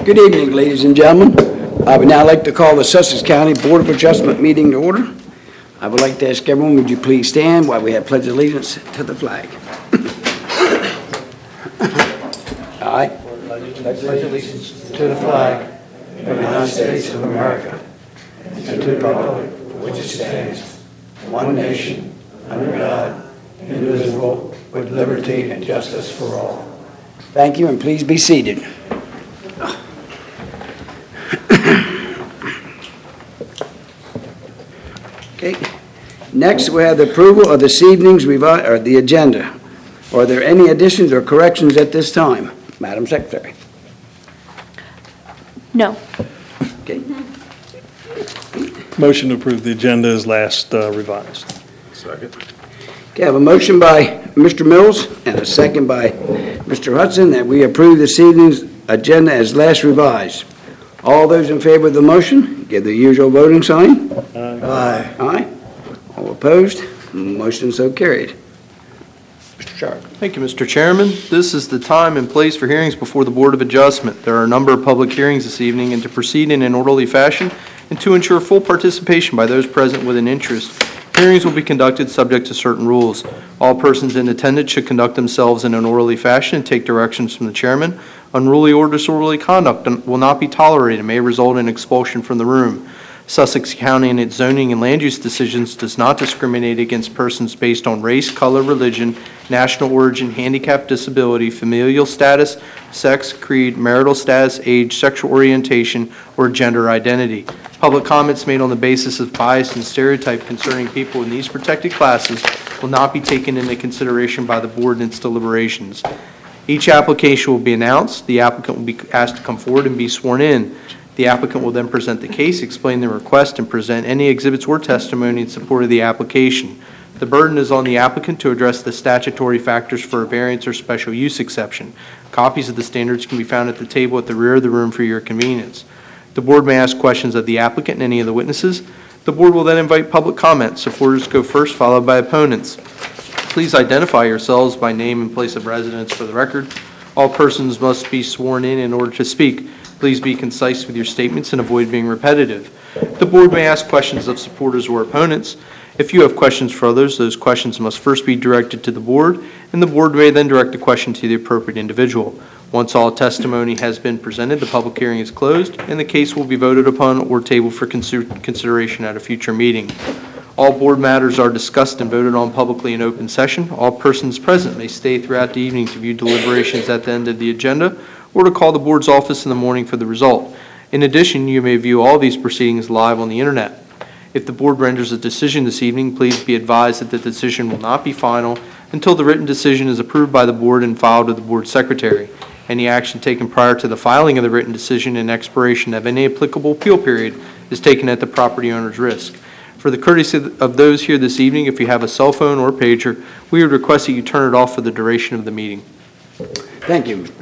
Good evening, ladies and gentlemen. I would now like to call the Sussex County Board of Adjustment meeting to order. I would like to ask everyone, would you please stand while we have pledge allegiance to the flag? I pledge allegiance to the flag of the United States of America and to the republic for which it stands, one nation, under God, indivisible, with liberty and justice for all. Thank you, and please be seated. Okay. Next, we have the approval of this evening's the agenda. Are there any additions or corrections at this time, Madam Secretary? No. Okay. Motion to approve the agenda is last revised. Second. Okay, I have a motion by Mr. Mills and a second by Mr. Hudson that we approve this evening's agenda as last revised. All those in favor of the motion, give the usual voting sign. Aye. Aye. All opposed? Motion so carried. Mr. Sharp. Thank you, Mr. Chairman. This is the time and place for hearings before the Board of Adjustment. There are a number of public hearings this evening, and to proceed in an orderly fashion and to ensure full participation by those present with an interest, hearings will be conducted subject to certain rules. All persons in attendance should conduct themselves in an orderly fashion and take directions from the chairman. Unruly or disorderly conduct will not be tolerated and may result in expulsion from the room. Sussex County in its zoning and land use decisions does not discriminate against persons based on race, color, religion, national origin, handicap, disability, familial status, sex, creed, marital status, age, sexual orientation, or gender identity. Public comments made on the basis of bias and stereotype concerning people in these protected classes will not be taken into consideration by the board in its deliberations. Each application will be announced. The applicant will be asked to come forward and be sworn in. The applicant will then present the case, explain the request, and present any exhibits or testimony in support of the application. The burden is on the applicant to address the statutory factors for a variance or special use exception. Copies of the standards can be found at the table at the rear of the room for your convenience. The board may ask questions of the applicant and any of the witnesses. The board will then invite public comment. Supporters go first, followed by opponents. Please identify yourselves by name and place of residence for the record. All persons must be sworn in order to speak. Please be concise with your statements and avoid being repetitive. The board may ask questions of supporters or opponents. If you have questions for others, those questions must first be directed to the board, and the board may then direct the question to the appropriate individual. Once all testimony has been presented, the public hearing is closed, and the case will be voted upon or tabled for consideration at a future meeting. All board matters are discussed and voted on publicly in open session. All persons present may stay throughout the evening to view deliberations at the end of the agenda or to call the board's office in the morning for the result. In addition, you may view all these proceedings live on the internet. If the board renders a decision this evening, please be advised that the decision will not be final until the written decision is approved by the board and filed with the board secretary. Any action taken prior to the filing of the written decision and expiration of any applicable appeal period is taken at the property owner's risk. For the courtesy of those here this evening, if you have a cell phone or pager, we would request that you turn it off for the duration of the meeting. Thank you.